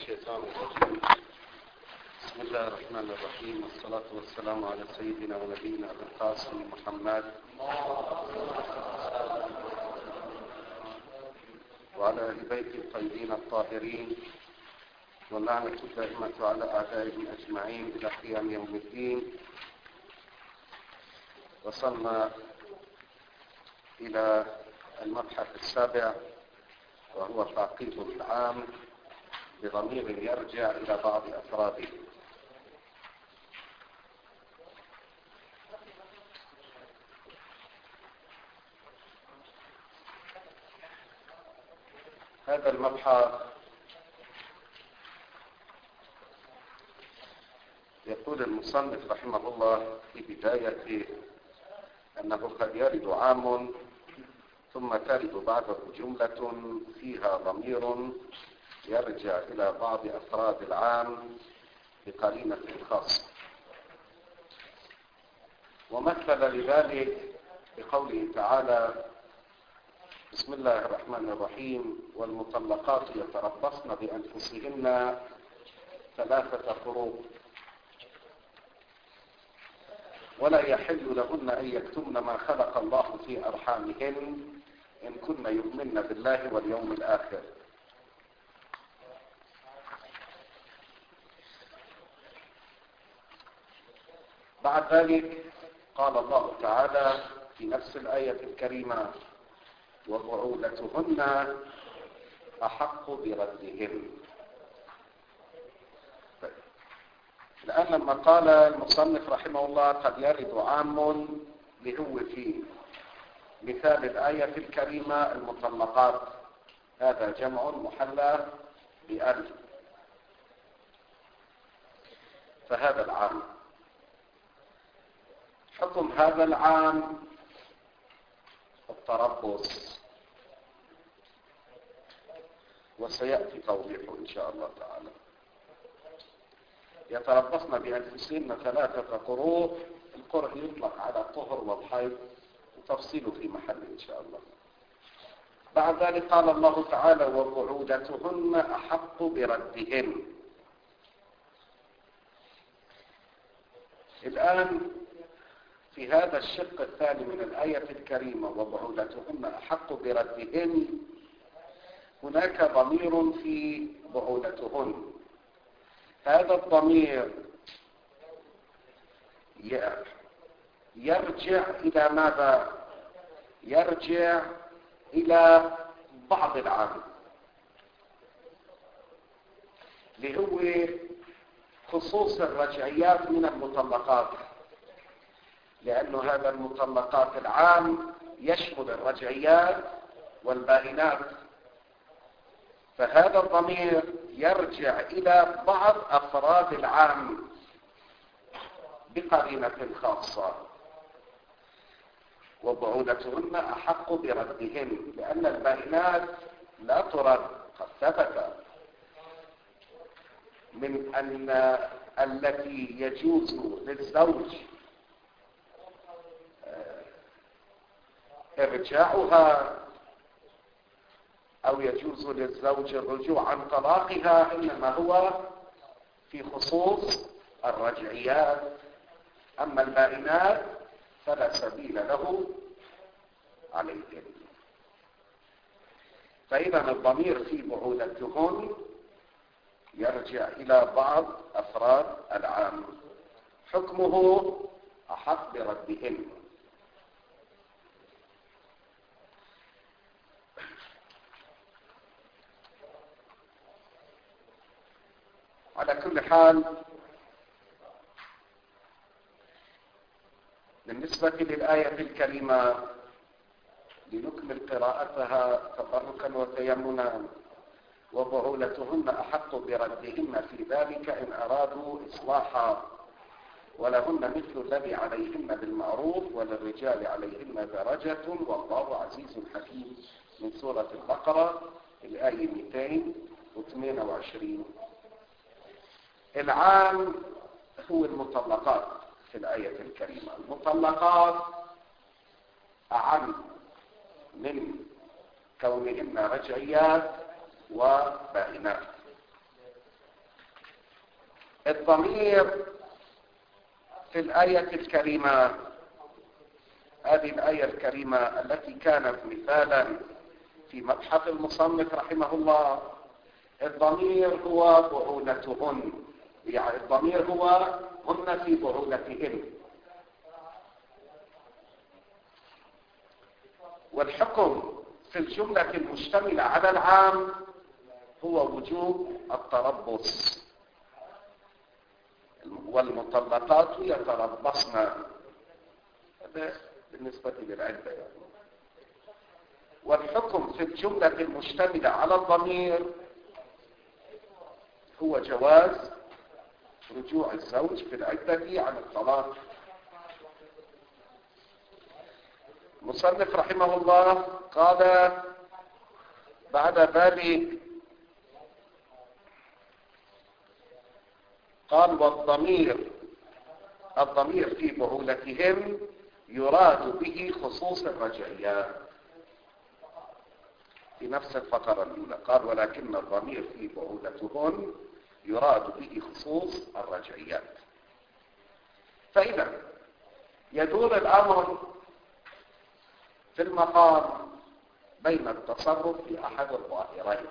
الشيطان الرجيم. بسم الله الرحمن الرحيم، والصلاة والسلام على سيدنا ونبينا أبي القاسم محمد وعلى أهل بيت الطيبين الطاهرين، واللعنة الدائمة على أعدائهم أجمعين إلى قيام يوم الدين. وصلنا إلى المبحث السابع، وهو تعقيب العام بضمير يرجع إلى بعض أفراده. هذا المبحث يقول المصنف رحمه الله في بدايته أنه قد يرد عام ثم ترد بعده جملة فيها ضمير يرجع إلى بعض أفراد العام بقرينة خاصة، ومثل لذلك بقوله تعالى: بسم الله الرحمن الرحيم: والمطلقات يتربصن بأنفسهن 3 قروء ولا يحل لهن أن يكتمن ما خلق الله في أرحامهن إن كن يؤمن بالله واليوم الآخر. بعد ذلك قال الله تعالى في نفس الآية الكريمة: وبعولتهن أحق بردهن. الآن لما قال المصنف رحمه الله قد يرد عام لهو في مثال الآية الكريمة المطلقات، هذا جمع محلى بألف، فهذا العام. حكم هذا العام التربص، وسيأتي توضيحه إن شاء الله تعالى. يتربصن بأنفسهن 3 قروء، القرء يطلق على الطهر والحيض، وتفصيله في محل إن شاء الله. بعد ذلك قال الله تعالى: وبعولتهن أحق بردهن. الآن في هذا الشق الثاني من الآية الكريمة: وبعولتهن أحق بردهن، هناك ضمير في بعولتهن. هذا الضمير يرجع إلى ماذا؟ يرجع إلى بعض العام، اللي هو خصوص الرجعيات من المطلقات، لأن هذا المطلقات العام يشمل الرجعيات والبائنات، فهذا الضمير يرجع إلى بعض أفراد العام بقرينة خاصة. وبعولتهن أحق بردهن، لأن البائنات لا ترد، قد ثبت من أن التي يجوز للزوج إرجاعها أو يجوز للزوج الرجوع عن طلاقها إنما هو في خصوص الرجعيات، أما البائنات فلا سبيل له عليهن. فإذا الضمير في بعولتهن يرجع إلى بعض أفراد العام، حكمه أحق بردهن. على كل حال، بالنسبة للآية الكريمة لنكمل قراءتها تبركا وتيمنا: وبعولتهن أحق بردهن في ذلك إن أرادوا إصلاحا ولهن مثل الذي عليهن بالمعروف وللرجال عليهن درجة والله عزيز حكيم، من سورة البقرة الآية 228. العام هو المطلقات في الآية الكريمة. المطلقات أعم من كونهن رجعيات وبائنات. الضمير في الآية الكريمة، هذه الآية الكريمة التي كانت مثالا في مبحث المصنف رحمه الله، الضمير هو بعولتهن، يعني الضمير هو هن في بعولتهن. والحكم في الجملة المشتملة على العام هو وجوب التربص، والمطلقات يتربصن، هذا بالنسبة للعدة يعني. والحكم في الجملة المشتملة على الضمير هو جواز رجوع الزوج في العدة عن الطلاق. المصنف رحمه الله قال بعد ذلك، قال والضمير في بعولتهم يراد به خصوص الرجعيات. في نفس الفقرة الأولى قال ولكن الضمير في بعولتهن يراد به خصوص الرجعيات. فإذا يدور الأمر في المقام بين التصرف في أحد الظاهرين.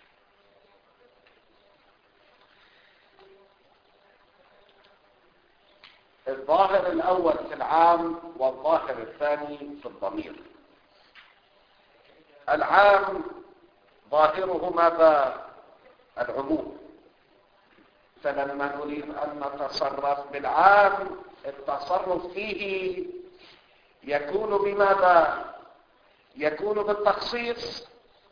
الظاهر الأول في العام والظاهر الثاني في الضمير. العام ظاهره ماذا؟ العموم. فلما نريد أن نتصرف بالعام التصرف فيه يكون بماذا؟ يكون بالتخصيص.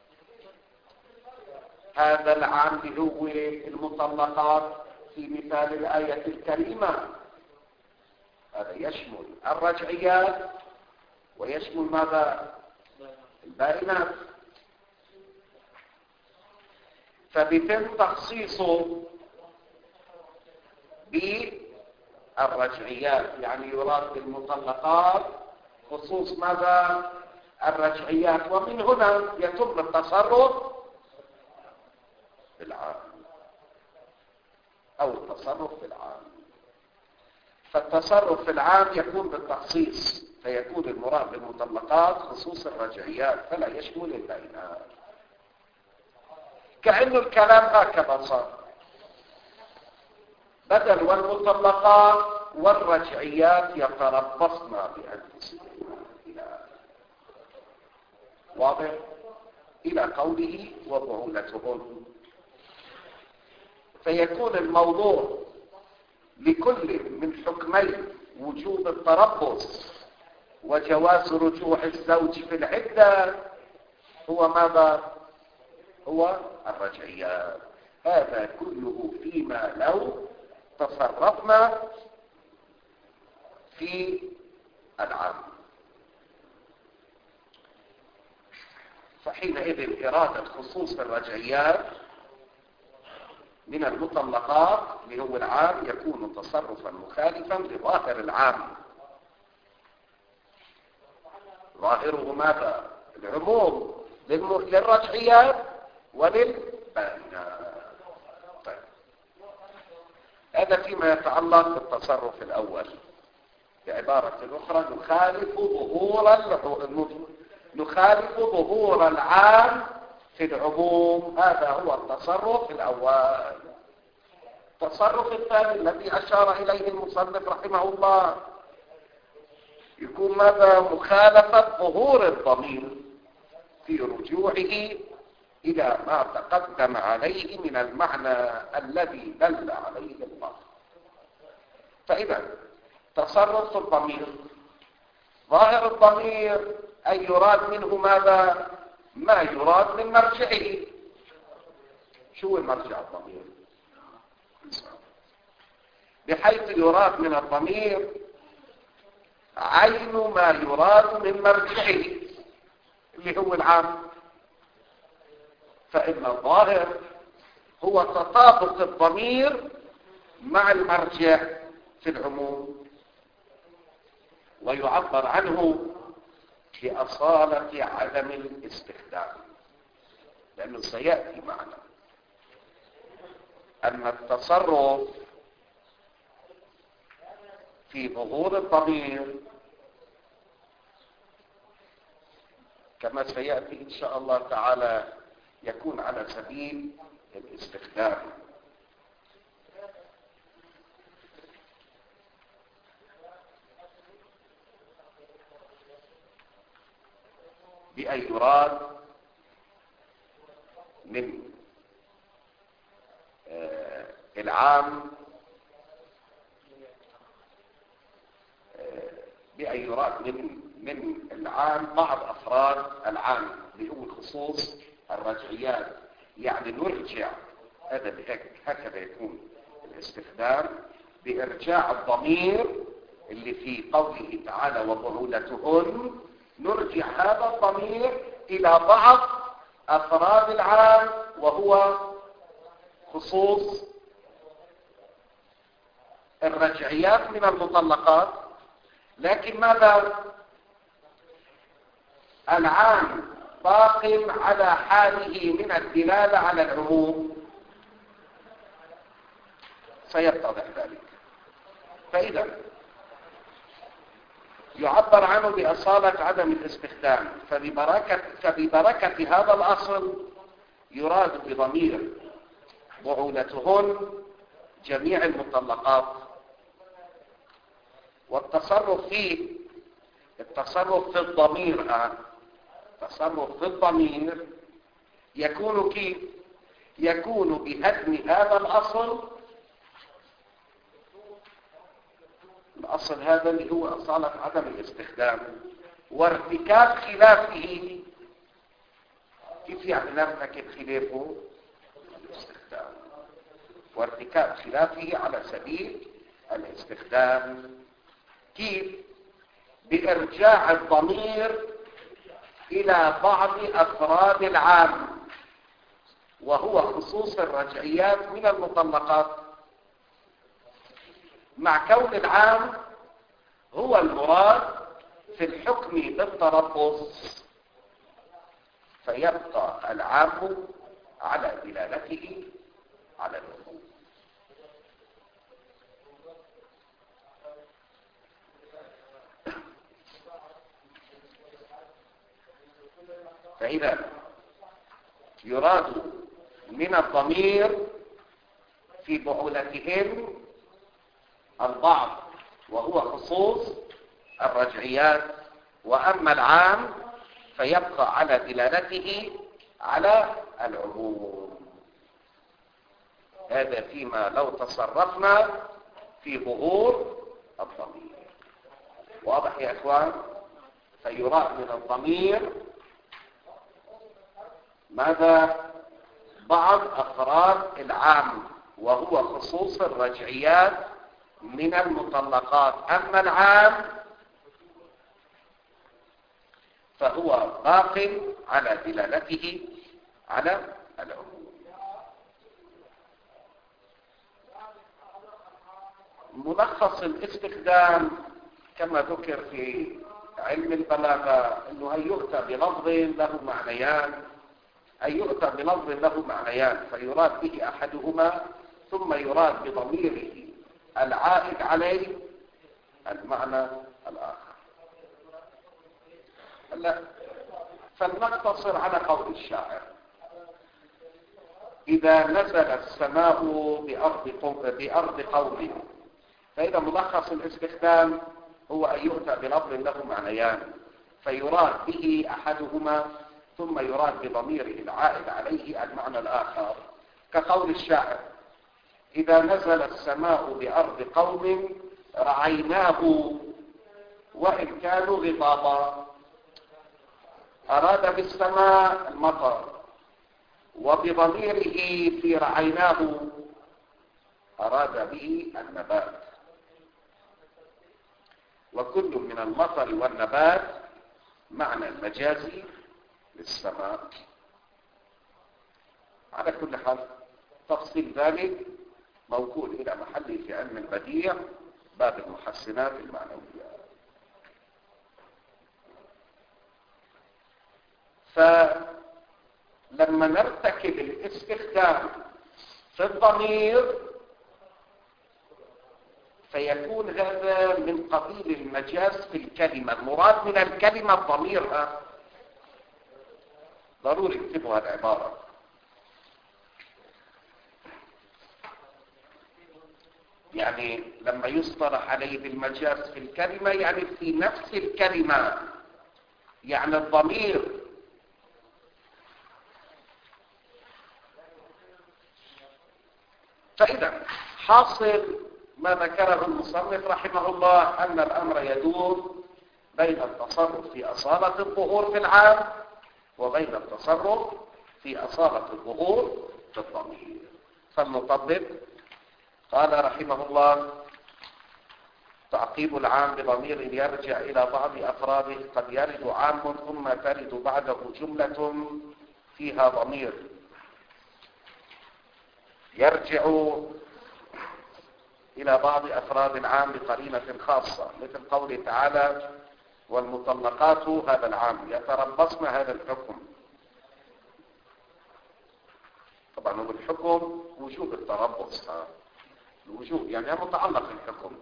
هذا العام اللي هو المطلقات في مثال الآية الكريمة، هذا يشمل الرجعيات ويشمل ماذا؟ البائنات. فبيتم تخصيصه بالرجعيات، يعني يراد بالمطلقات خصوص ماذا؟ الرجعيات. ومن هنا يتم التصرف بالعام أو التصرف بالعام. فالتصرف في العام يكون بالتخصيص، فيكون المراد بالمطلقات خصوص الرجعيات فلا يشمل البائنات. كأن الكلام هكذا صار، بدل والمطلقات والرجعيات يتربصن بأنفسهن، واضح؟ إلى قوله وبعولتهن. فيكون الموضوع لكل من حكمي وجوب التربص وجواز رجوع الزوج في العدة هو ماذا؟ هو الرجعيات. هذا كله فيما لو تصرفنا في العام. فحينئذ إرادة خصوص الرجعيات من المطلقات اللي هو العام يكون تصرفا مخالفا لظاهر العام. ظاهره ماذا؟ العموم للرجعيات وللبائنات. طيب. هذا فيما يتعلق بالتصرف الأول. بعبارة أخرى نخالف ظهور العام في العموم. هذا هو التصرف الأول. التصرف الثاني الذي أشار إليه المصنف رحمه الله يكون ماذا؟ مخالفة ظهور الضمير في رجوعه إلى ما تقدم عليه من المعنى الذي دل عليه الله. فإذا تصرف الضمير، ظاهر الضمير أن يراد منه ماذا؟ ما يراد من مرجعه. شو المرجع الضمير؟ بحيث يراد من الضمير عين ما يراد من مرجعه اللي هو العام. فإن الظاهر هو تطابق الضمير مع المرجع في العموم، ويعبر عنه بأصالة عدم الاستخدام، لأنه سيأتي معنا أن التصرف في ظهور الضمير كما سيأتي إن شاء الله تعالى يكون على سبيل الاستخدام. بأن يراد من العام بأن يراد من العام بعض أفراد العام اللي هو الخصوص الرجعيات، يعني نرجع هذا هكذا يكون الاستخدام بإرجاع الضمير اللي في قوله تعالى وبعولتهن، نرجع هذا الضمير إلى بعض أفراد العام وهو خصوص الرجعيات من المطلقات. لكن ماذا؟ العام باق على حاله من الدلالة على العموم، سيتضح ذلك. فإذا يعبر عنه بأصالة عدم الاستخدام، فببركة هذا الأصل يراد بضمير بعولتهن جميع المطلقات، والتصرف فيه التصرف في الضمير التصرف في الضمير يكون كيف؟ يكون بهدم هذا الأصل هذا اللي هو أصالة عدم الاستخدام وارتكاب خلافه. كيف يعني نرتكب خلافه؟ الاستخدام، وارتكاب خلافه على سبيل الاستخدام. كيف؟ بإرجاع الضمير إلى بعض أفراد العام وهو خصوص الرجعيات من المطلقات، مع كون العام هو المراد في الحكم بالتربص، فيبقى العام على دلالته على العموم. فإذا يراد من الضمير في بعولتهم البعض وهو خصوص الرجعيات، وأما العام فيبقى على دلالته على العموم. هذا فيما لو تصرفنا في ظهور الضمير. واضح يا إخوان؟ فيراد من الضمير ماذا؟ بعض أفراد العام وهو خصوص الرجعيات من المطلقات، أما العام فهو باق على دلالته على العموم. ملخص الاستخدام كما ذكر في علم البلاغة أنه أن يؤتى بلفظ له معنيان، أن يؤتى بلفظ له معنيان فيراد به أحدهما ثم يراد بضميره العائد عليه المعنى الآخر. فلنقتصر على قول الشاعر: إذا نزل السماء بأرض قوم. فإذا ملخص الاستخدام هو أن يؤتى بلفظ له معنيان فيراد به أحدهما ثم يراد بضميره العائد عليه المعنى الآخر، كقول الشاعر: إذا نزل السماء بأرض قوم رعيناه وإن كانوا غضابا. أراد بالسماء المطر، وبضميره في رعيناه أراد به النبات، وكل من المطر والنبات معنى المجازي للسماء. على كل حال تفصيل ذلك موكول إلى محله في علم البديع باب المحسنات المعنوية. فلما نرتكب الاستخدام في الضمير فيكون هذا من قبيل المجاز في الكلمة. المراد من الكلمة ضميرها. ضروري اكتبوا العبارة. يعني لما يصطلح عليه بالمجاز في الكلمة يعني في نفس الكلمة، يعني الضمير. فإذا حاصل ما ذكره المصنف رحمه الله أن الأمر يدور بين التصرف في أصالة الظهور في العام وبين التصرف في أصالة الظهور في الضمير. فلنطبق. قال رحمه الله: تعقيب العام بضمير يرجع إلى بعض أفراده. قد يرد عام ثم ترد بعده جملة فيها ضمير يرجع إلى بعض أفراد العام بقرينة خاصة، مثل قوله تعالى: والمطلقات هذا العام يتربصن هذا الحكم. طبعا هو الحكم وجوب التربص، الوجوب يعني متعلق بالحكم.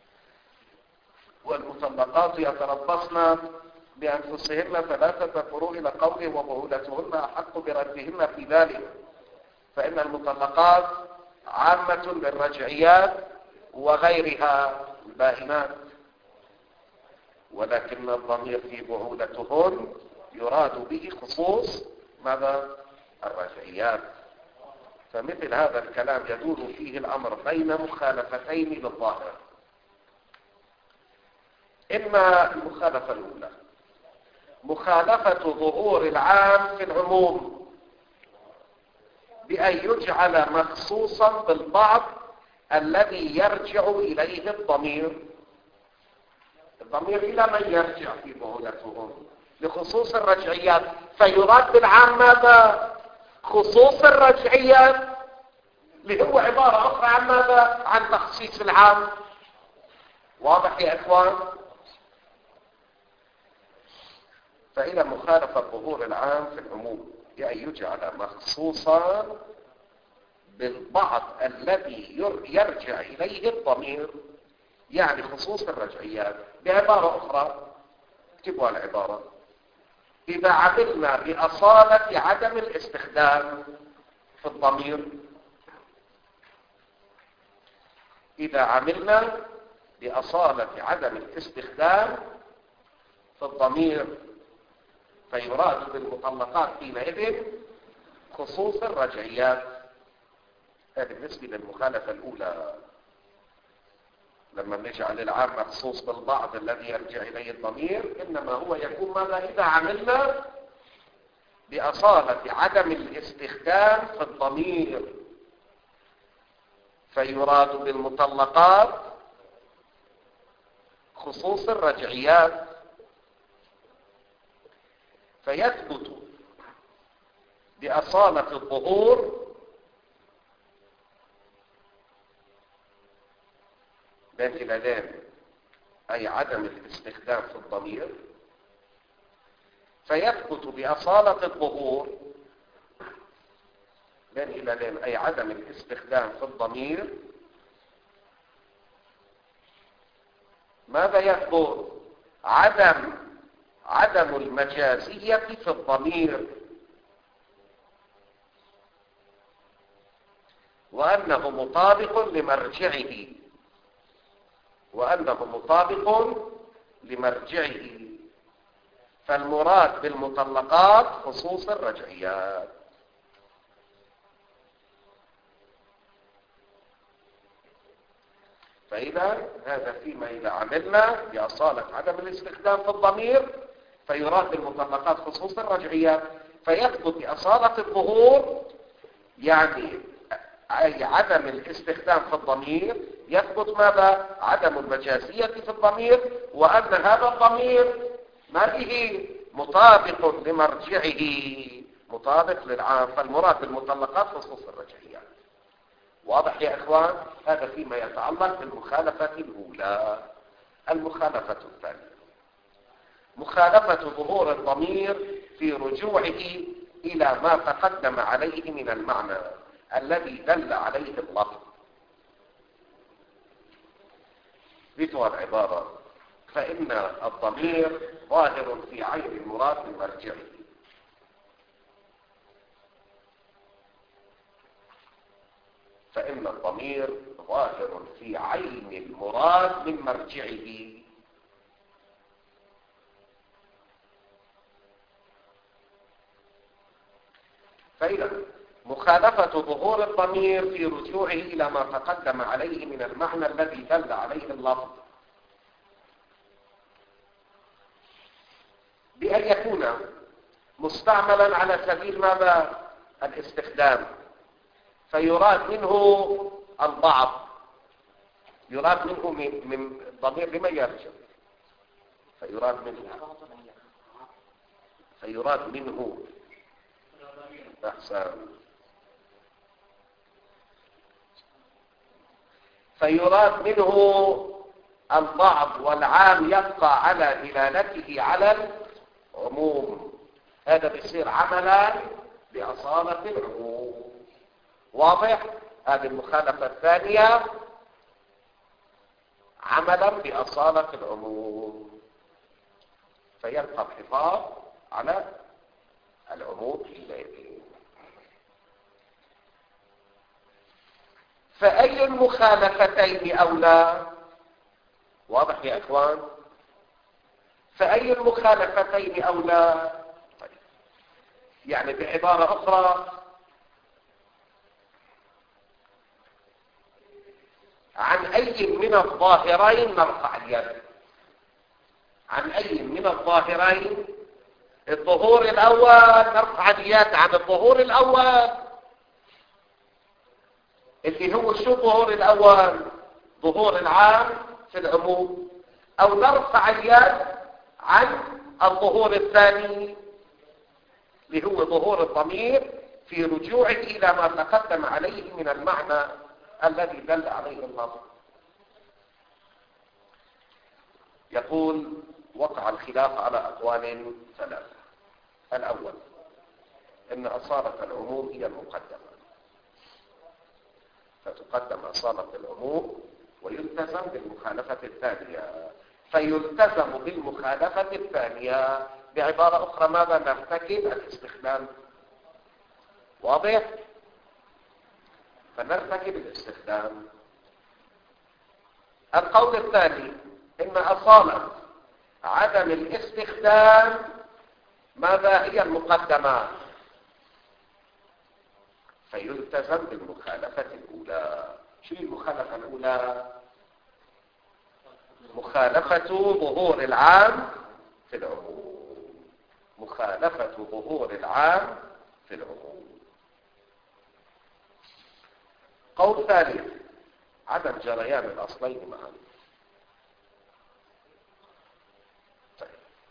والمطلقات يتربصن بأنفسهن 3 قروء إلى قوله: وبعولتهن أحق بردهن في ذلك. فإن المطلقات عامة للرجعيات وغيرها البائنات، ولكن الضمير في بعولتهن يراد به خصوص ماذا؟ الرجعيات. فمثل هذا الكلام يدور فيه الأمر بين مخالفتين للظاهر. إما المخالفة الأولى مخالفة ظهور العام في العموم بأن يجعل مخصوصا بالبعض الذي يرجع إليه الضمير. الضمير إلى من يرجع في بعولتهم؟ لخصوص الرجعيات، فيراد بالعام ماذا؟ خصوص الرجعيات، اللي هو عبارة أخرى عن ماذا؟ عن تخصيص العام. واضح يا إخوان؟ فإلى مخالفة ظهور العام في العموم بأن يجعل مخصوصا بالبعض الذي يرجع إليه الضمير، يعني خصوص الرجعيات. بعبارة أخرى اكتبوا العبارة: إذا عملنا بأصالة عدم الاستخدام في الضمير، إذا عملنا بأصالة عدم الاستخدام في الضمير فيراد بالمطلقات حينئذ خصوص الرجعيات. هذا بالنسبة للمخالفة الأولى، لما نجعل العام مخصوص بالبعض الذي يرجع إليه الضمير، إنما هو يكون ماذا؟ إذا عملنا بأصالة عدم الاستخدام في الضمير فيراد بالمطلقات خصوص الرجعيات. فيثبت بأصالة الظهور بين الأذان، أي عدم الاستخدام في الضمير. فيثبت بأصالة الظهور بين الأذان، أي عدم الاستخدام في الضمير. ماذا يثبت؟ عدم المجازية في الضمير، وأنه مطابق لمرجعه، وأنه مطابق لمرجعه. فالمراد بالمطلقات خصوص الرجعيات. فإذا هذا فيما إذا عملنا بأصالة عدم الاستخدام في الضمير فيراد بالمطلقات خصوص الرجعيات. فيثبت بأصالة الظهور يعني عدم الاستخدام في الضمير، يثبت ماذا؟ عدم المجازية في الضمير، وأن هذا الضمير ما به مطابق لمرجعه، مطابق للعام. فالمراد بالمطلقات خصوص الرجعيات. واضح يا إخوان؟ هذا فيما يتعلق بالمخالفة الأولى. المخالفة الثانية مخالفة ظهور الضمير في رجوعه إلى ما تقدم عليه من المعنى الذي دل عليه اللفظ. اثبتوا العبارة. فإن الضمير ظاهر في عين المراد من مرجعه. فإن الضمير ظاهر في عين المراد من مرجعه. فإذا مخالفة ظهور الضمير في رجوعه إلى ما تقدم عليه من المعنى الذي دل عليه اللفظ بأن يكون مستعملا على سبيل ماذا؟ الاستخدام، فيراد منه البعض، يراد منه من الضمير لمن يرجع؟ فيراد منه أحسن، فيراد منه البعض والعام يبقى على دلالته على العموم. هذا بيصير عملا بأصالة العموم. واضح؟ هذه المخالفة الثانية عملا بأصالة العموم، فيبقى الحفاظ على العموم في الليل. فأي المخالفتين أولى؟ واضح يا إخوان؟ فأي المخالفتين أولى؟ طيب. يعني بعبارة أخرى، عن أي من الظاهرين نرفع اليد؟ عن أي من الظاهرين؟ الظهور الأول نرفع اليد عن الظهور الأول، اللي هو شو الظهور الأول؟ ظهور العام في العموم، أو نرفع اليد عن الظهور الثاني اللي هو ظهور الضمير في رجوعه إلى ما تقدم عليه من المعنى الذي دل عليه اللفظ. يقول وقع الخلاف على أقوال ثلاثة. الأول إن أصالة العموم هي المقدمة، فتقدم أصالة العموم ويلتزم بالمخالفة الثانية، فيلتزم بالمخالفة الثانية. بعبارة أخرى ماذا؟ نرتكب الاستخدام. واضح؟ فنرتكب الاستخدام. القول الثاني إن أصالة عدم الاستخدام ماذا؟ هي المقدمة، فيلتزم بالمخالفة الأولى. شو المخالفة الأولى؟ مخالفة ظهور العام في العموم. مخالفة ظهور العام في العموم. قول ثالث عدم جريان الأصلين معا. طيب.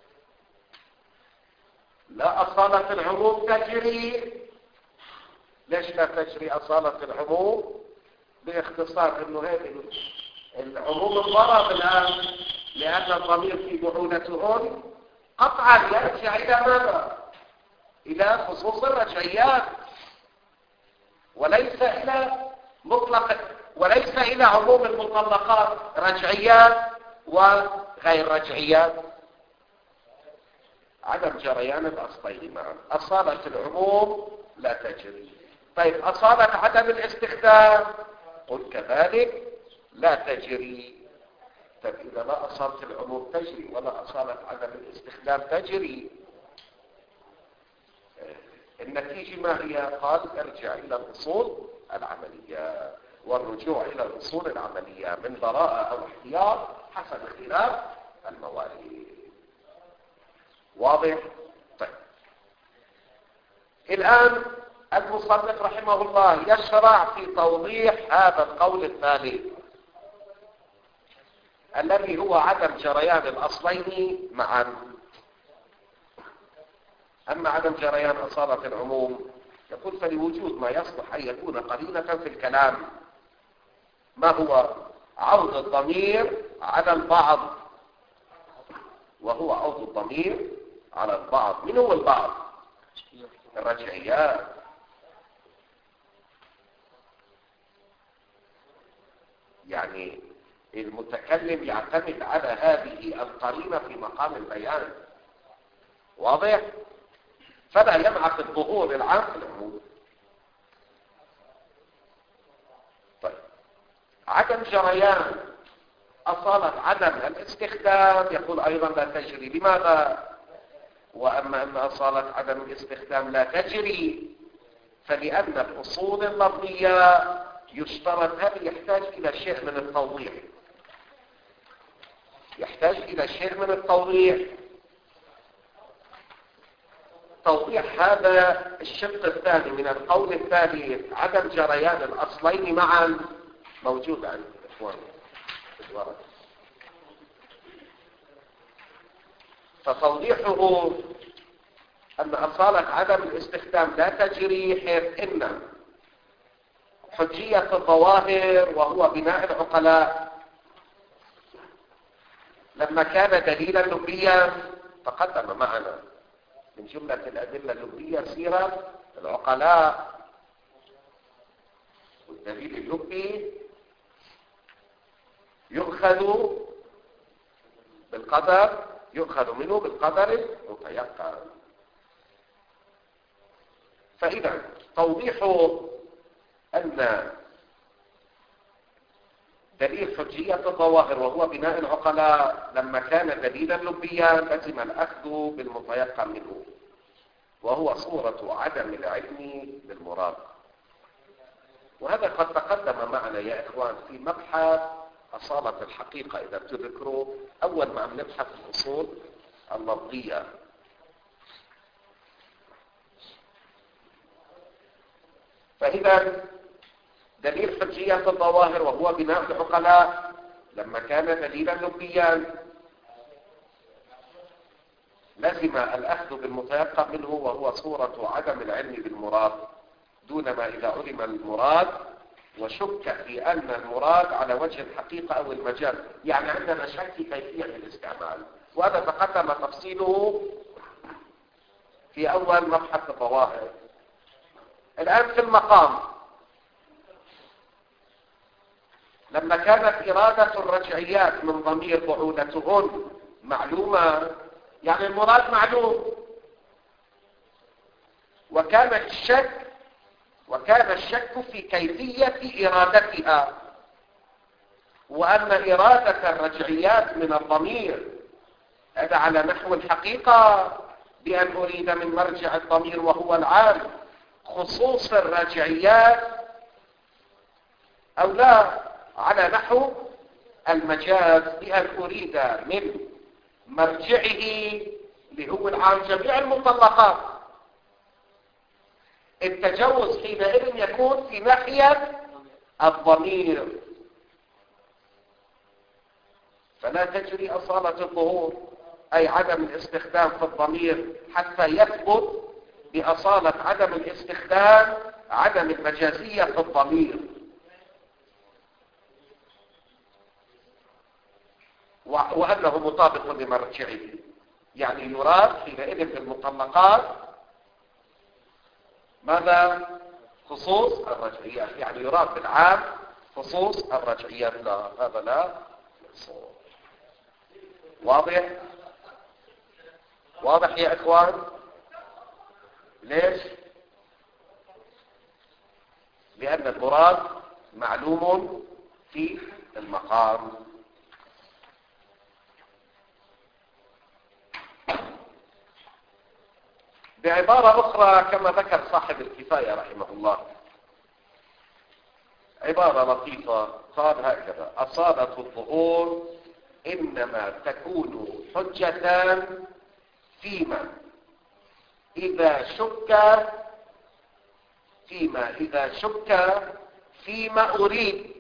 لا أصالة العموم تجري. ليش لا تجري أصالة العموم؟ باختصار انه هذه العموم انضرب الآن لأن الضمير في بعولتهن قطعا يرجع إلى ماذا؟ إلى خصوص الرجعيات، وليس إلى عموم المطلقات، رجعيات وغير رجعيات. عدم جريان الأصلين معا. أصالة العموم لا تجري. طيب أصالة عدم الاستخدام قل كذلك لا تجري. طيب إذا لا أصالة العموم تجري ولا أصالة عدم الاستخدام تجري، النتيجة ما هي؟ قال ارجع إلى الأصول العملية، والرجوع إلى الأصول العملية من براءة أو احتياط حسب اختلاف الموارد. واضح؟ طيب الآن المصنف رحمه الله يشرع في توضيح هذا القول الثالث الذي هو عدم جريان الأصلين معا. أما عدم جريان أصالة العموم يقول فلوجود ما يصلح أن يكون قرينة في الكلام. ما هو؟ عود الضمير على البعض، وهو عود الضمير على البعض. من هو البعض؟ الرجعيات. يعني المتكلم يعتمد على هذه القرينة في مقام البيان. واضح؟ فلا ينعقد ظهور العام في العموم. طيب، عدم جريان أصالة عدم الاستخدام يقول أيضا لا تجري. لماذا؟ وأما أن أصالة عدم الاستخدام لا تجري فلأن الأصول اللفظية يشترط، هذا يحتاج إلى شيء من التوضيح، يحتاج إلى شيء من التوضيح. توضيح هذا الشق الثاني من القول الثالث عدم جريان الأصلين معا موجود عند الإخوان في الورق. فتوضيحه أن أصالة عدم الاستخدام لا تجري حيث إن حجية الظواهر وهو بناء العقلاء لما كان دليلا لبيا تقدم معنا من جملة الأدلة اللبية سيرة العقلاء، والدليل اللبي يؤخذ بالقدر، يؤخذ منه بالقدر المتيقن. فإذا توضيح أن دليل حجية الظواهر وهو بناء العقلاء لما كان دليلا لبيا لزم الأخذ بالمتيقن منه وهو صورة عدم العلم بالمراد. وهذا قد تقدم معنا يا إخوان في مبحث أصالة الحقيقة. إذا تذكروا أول ما نبحث الأصول اللفظية فإذا دليل حجية الظواهر وهو بناء العقلاء لما كان دليلا لبيا لزم الأخذ بالمتيقن منه وهو صورة عدم العلم بالمراد، دون ما إذا علم المراد وشك في أن المراد على وجه الحقيقة أو المجال، يعني عندنا شك في كيفية الاستعمال، وهذا تقدم تفصيله في أول مبحث الظواهر. الآن في المقام لما كانت إرادة الرجعيات من ضمير بعودتهن معلومة، يعني المراد معلوم، وكان الشك في كيفية إرادتها، وأن إرادة الرجعيات من الضمير هذا على نحو الحقيقة بأن أريد من مرجع الضمير وهو العام خصوص الرجعيات أو لا على نحو المجاز بأن أريد من مرجعه اللي هو العام جميع المطلقات. التجوز حينئذ يكون في ناحية الضمير، فلا تجري أصالة الظهور أي عدم الاستخدام في الضمير حتى يثبت بأصالة عدم الاستخدام عدم المجازية في الضمير. وأنه مطابق لمرجعه، يعني يراد حينئذ بالمطلقات ماذا؟ خصوص الرجعيات، يعني يراد بالعام خصوص الرجعيات. لا، هذا لا يصير. واضح؟ واضح يا إخوان؟ ليش؟ لأن المراد معلوم في المقام. بعبارة أخرى كما ذكر صاحب الكفاية رحمه الله عبارة لطيفة، قال هكذا: أصالة الظهور إنما تكون حجة فيما إذا شك فيما أريد،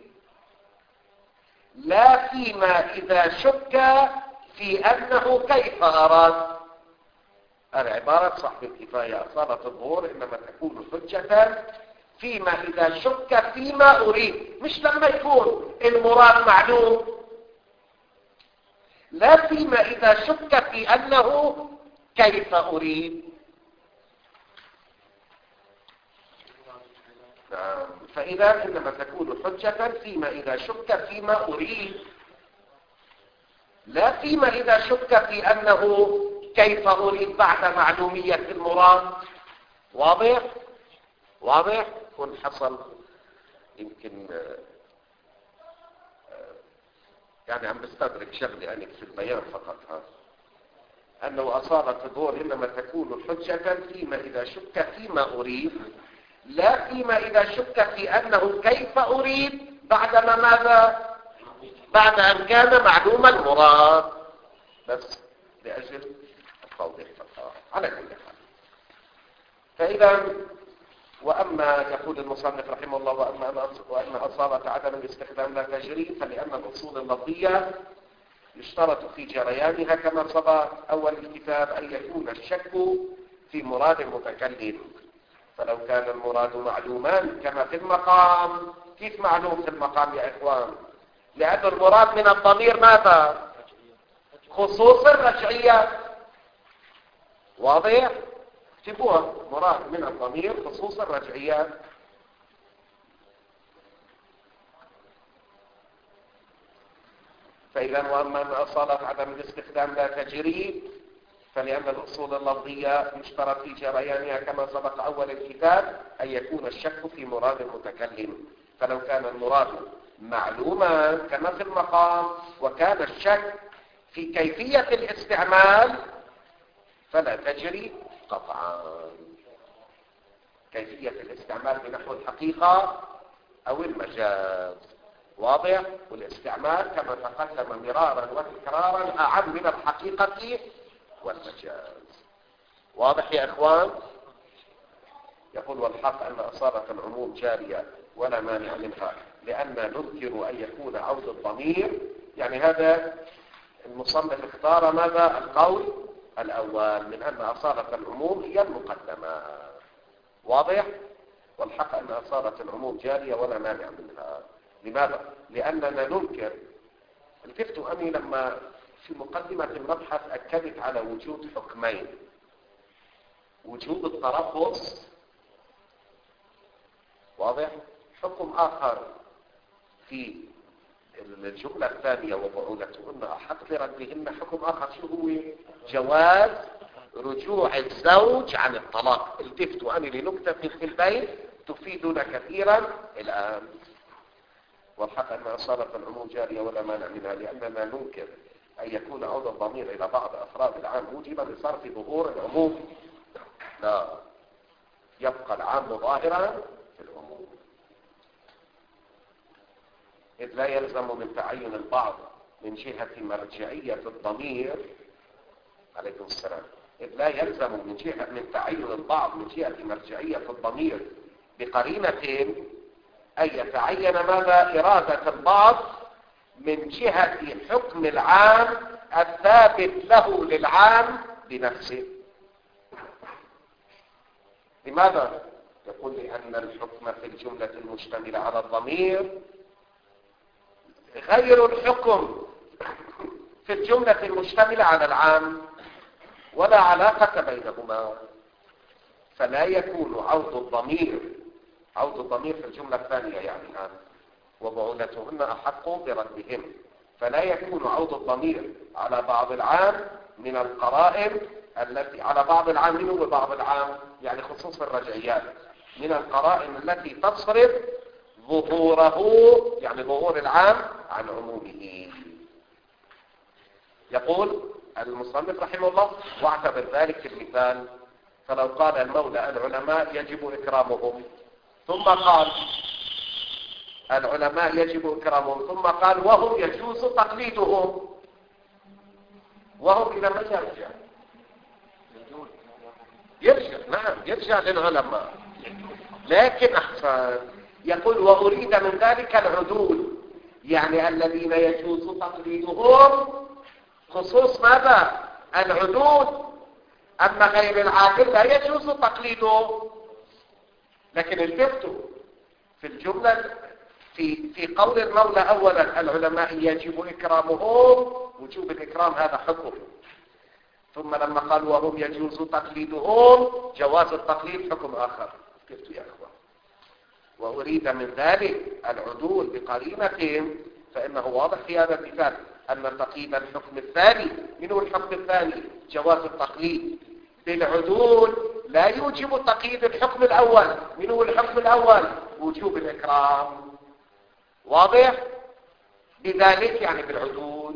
لا فيما إذا شك في أنه كيف أراد. هذه عبارة صاحب الكفاية: أصالة الظهور إنما تكون حجة فيما إذا شك فيما أريد، مش لما يكون المراد معلوم، لا فيما إذا شك في أنه كيف أريد. فإذا إنما تكون حجة فيما إذا شك فيما أريد، لا فيما إذا شك في أنه كيف أريد بعد معلومية المراد. واضح؟ واضح؟ كن حصل يمكن يعني عم بستدرك شغلي أنا في البيان فقط هذا، أنه أصالة الظهور إنما تكون حجة فيما إذا شك فيما أريد، لا فيما إذا شك في أنه كيف أريد بعدما ماذا؟ بعد أن كان معلوم المراد، بس لأجل التوضيح فقط على كل حال. فإذا وأما يقول المصنف رحمه الله وأن أصالة عدم الاستخدام لا تجري، فلأن الأصول اللفظية يشترط في جريانها كما سبق أول الكتاب أن يكون الشك في مراد المتكلم، فلو كان المراد معلوما كما في المقام. كيف معلوم في المقام يا إخوان؟ لأن المراد من الضمير ماذا؟ خصوص الرجعية. واضح؟ اكتبوها، مراد من الضمير خصوص الرجعيات. فإذا وأما أن أصالة عدم الاستخدام لا تجري، فلأن الأصول اللفظية يشترط في جريانها كما سبق أول الكتاب أن يكون الشك في مراد المتكلم، فلو كان المراد معلوما كما في المقام وكان الشك في كيفية الاستعمال فلا تجري قطعا. كيفية الاستعمال بنحو الحقيقة أو المجاز. واضح؟ والاستعمال كما تقدم مرارا وتكرارا أعم من الحقيقة والمجاز. واضح يا إخوان؟ يقول والحق أن أصالة العموم جارية ولا مانع منها، لأن ننكر أن يكون عود الضمير. يعني هذا المصنف اختار ماذا؟ القول الأول من أن أصالة العموم هي المقدمة. واضح؟ والحق أن أصالة العموم جارية ولا مانع منها. لماذا؟ لأننا ننكر. التفتوا أني لما في مقدمة المبحث أكدت على وجود حكمين: وجود الترخص، واضح؟ حكم آخر في الجملة الثانية وبعولتهن أحق بردهن، حكم آخر شو هو؟ جواز رجوع الزوج عن الطلاق. التفتوا أني لنكتة في البيت تفيدنا كثيرا الآن. والحق أن أصالة العموم جارية ولا مانع منها، لأننا ننكر أن يكون عود الضمير إلى بعض أفراد العام موجبا لصرف ظهور العموم. لا، يبقى العام ظاهرا في العموم، إذ لا يلزم من تعين البعض من جهة مرجعية الضمير. عليكم السلام. إذ لا يلزم من تعين البعض من جهة مرجعية الضمير بقرينة أن يتعين ماذا؟ إرادة البعض من جهة حكم العام الثابت له للعام بنفسه. لماذا؟ يقول لأن الحكم في الجملة المشتملة على الضمير غير الحكم في الجملة المشتملة على العام، ولا علاقة بينهما. فلا يكون عود الضمير في الجملة الثانية يعني الآن وبعولتهن أحق بردهم، فلا يكون عود الضمير على بعض العام من القرائن التي على بعض العام منه وبعض العام، يعني خصوص الرجعيات، من القرائن التي تصرف ظهوره يعني ظهور العام عن عمومه. يقول المصنف رحمه الله واعتبر ذلك المثال. فلو قال المولى العلماء يجب إكرامهم، ثم قال العلماء يجب إكرامهم، ثم قال وهم يجوز تقليدهم، وهم إلى من يرجع؟ نعم يرجع للعلماء، لكن أحسن يقول وأريد من ذلك العدول، يعني الذين يجوز تقليدهم خصوص ماذا؟ العدول. أما غير العاقل لا يجوز تقليده. لكن التفتوا في الجملة في قول المولى أولا العلماء يجب إكرامهم، وجوب الإكرام هذا حكم، ثم لما قال وهم يجوز تقليدهم جواز التقليد حكم آخر. التفتوا يا أخوان. وأريد من ذلك العدول بقرينة، فإنه واضح في هذا المثال أن تقييد الحكم الثاني، من هو الحكم الثاني؟ جواز التقليد بالعدول لا يوجب تقييد الحكم الأول. من هو الحكم الأول؟ وجوب الإكرام. واضح؟ بذلك يعني بالعدول.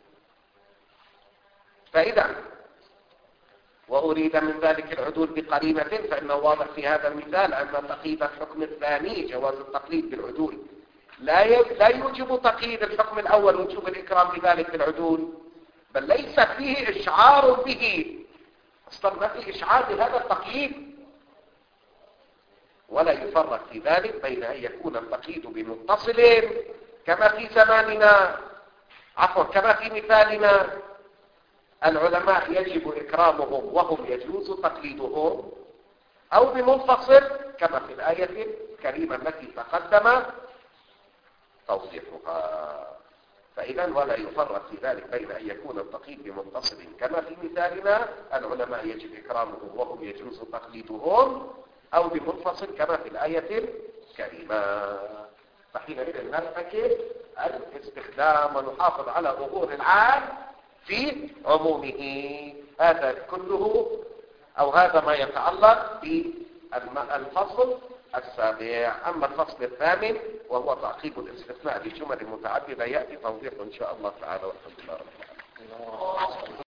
فإذا وأريد من ذلك العدول بقرينة، فإنه واضح في هذا المثال أن تقييد الحكم الثاني جواز التقليد بالعدول لا يوجب تقييد الحكم الأول وجوب الإكرام بذلك بالعدول، بل ليس فيه إشعار به، أصلا ما فيه إشعار بهذا التقييد. ولا يفرق في ذلك بين أن يكون التقييد بمتصل كما في زماننا، كما في مثالنا العلماء يجب إكرامهم وهم يجوز تقليدهم، أو بمنفصل كما في الآية الكريمة التي تقدم توضيحها. فإذا ولا يفرق في ذلك بين أن يكون التقييد بمتصل كما في مثالنا العلماء يجب إكرامهم وهم يجوز تقليدهم، أو بمنفصل كما في الآية الكريمة. فحينئذ نرتكب الاستخدام ونحافظ على ظهور العام في عمومه. هذا كله أو هذا ما يتعلق بالفصل السابع. أما الفصل الثامن وهو تعقيب الاستثناء بجمل متعددة يأتي توضيحه إن شاء الله تعالى والحمد لله رب العالمين.